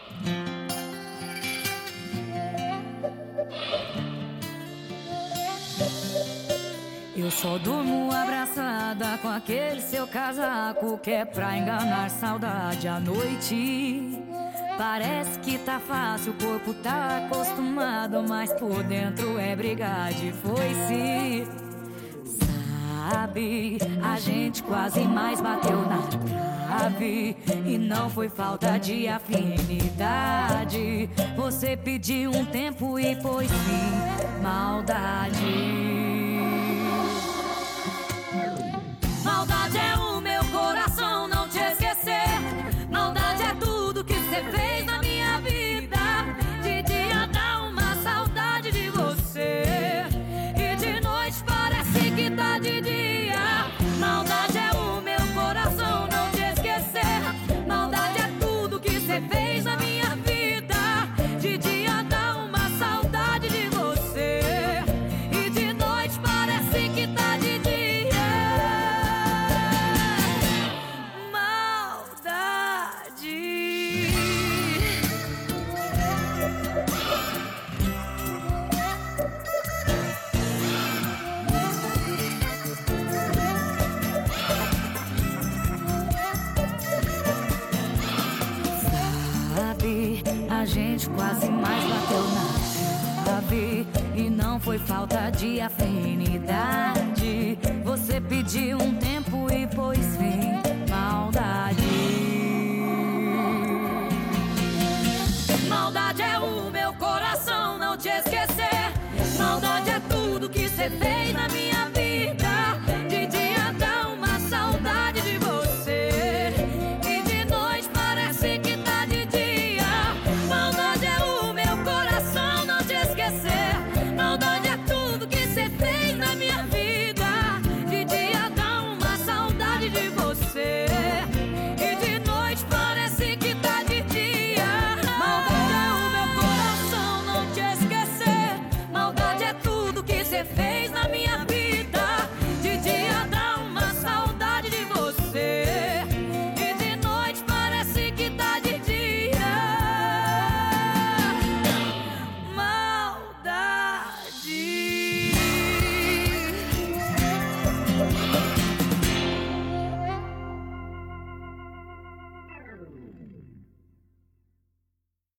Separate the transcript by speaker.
Speaker 1: Eu só durmo abraçada com aquele seu casaco que é pra enganar saudade à noite. Parece que tá fácil, o corpo tá acostumado, mas por dentro é brigar de foice. Sabe, a gente quase mais bateu na trave e não foi falta de afinidade. Você pediu um tempo e pôs fim, maldade. Maldade é o meu coração não te esquecer. Maldade é tudo que você fez na minha vida. De dia dá uma saudade de você e de noite parece que tá de dia. Maldade é o meu coração não te esquecer. Maldade é tudo que você fez na minha vida. De dia dá uma saudade de você e de noite parece que tá de dia. A gente quase mais bateu na trave e não foi falta de afinidade. Você pediu um tempo e pôs fim, maldade. Maldade é o meu coração não te esquecer. Maldade é tudo que você fez na minha vida.